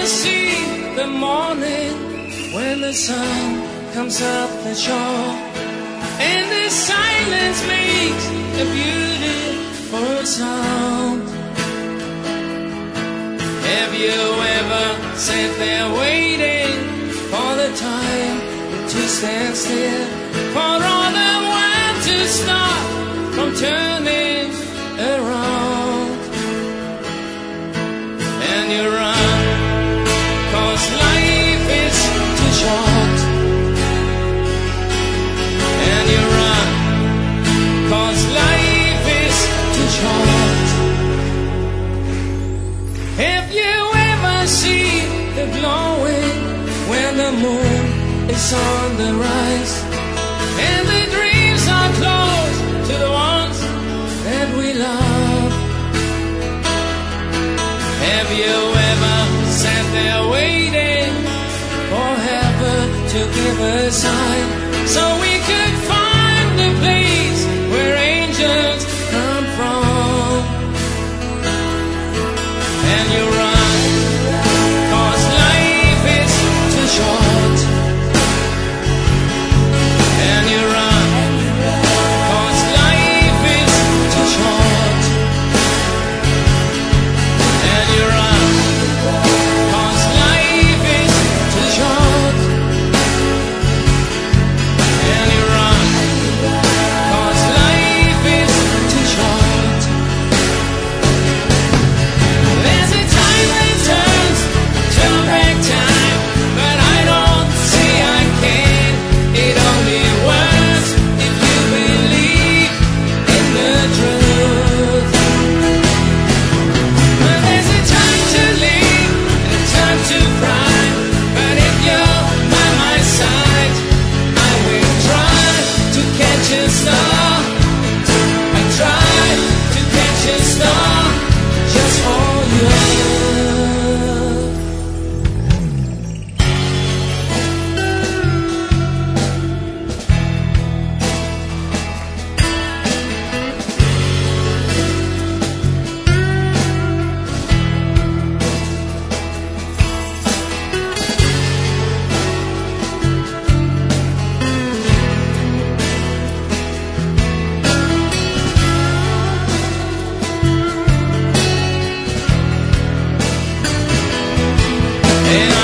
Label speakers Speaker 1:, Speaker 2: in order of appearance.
Speaker 1: see the morning when the sun comes up the shore, and the silence makes a beautiful sound? Have you ever sat there waiting for the time to stand still, for all the world to stop from turning around? And you run, 'cause life is too short. And you run, 'cause life is too short. Have you ever seen the glowing when the moon is on the rise, and the dreams are close to the ones that we love? Have you ever sat there waiting for heaven to give a sign, so we could find the place where angels come from? And you run, 'cause life is too short. And you run, 'cause life is too short. And you run, 'cause life is too short. And you run, 'cause life is too short. There's a time that turn back time, but I don't see I can. It only works if you believe in the truth. Well, there's a time to live and a time to cry, but if you're by my side, I will try to catch a star. I try to catch a star just for you. And